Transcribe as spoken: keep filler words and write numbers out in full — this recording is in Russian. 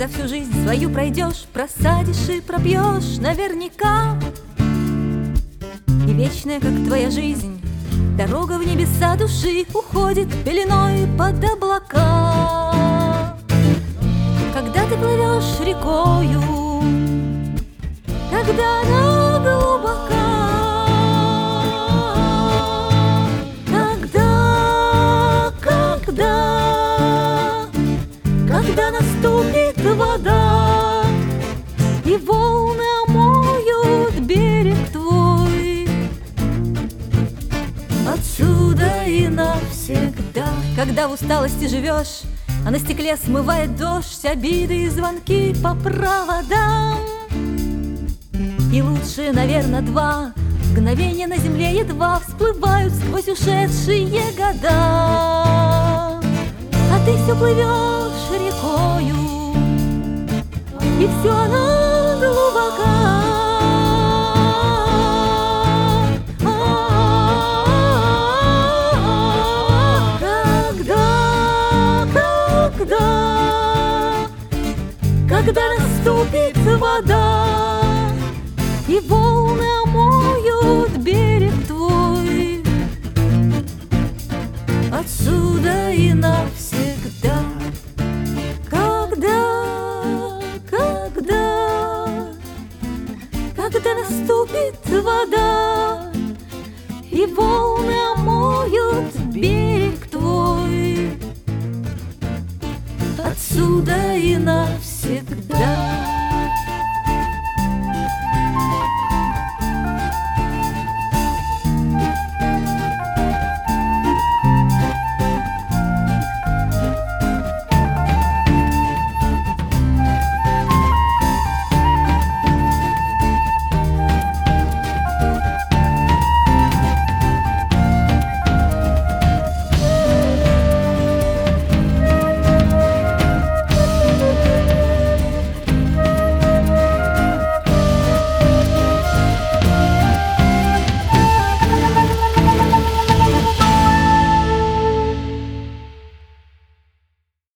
Когда всю жизнь свою пройдешь, просадишь и пропьешь наверняка. И вечная, как твоя жизнь, дорога в небеса души уходит пеленой под облака. Когда ты плывешь рекою, когда она глубока, когда, когда, когда наступит вода и волны омоют берег твой, отсюда и навсегда. Когда в усталости живешь, а на стекле смывает дождь обиды и звонки по проводам. И лучше, наверное, два мгновения на земле едва всплывают сквозь ушедшие года. А ты все плывешь рекою, и все она глубока. Когда, когда наступит вода и волны омоют берег твой, отсюда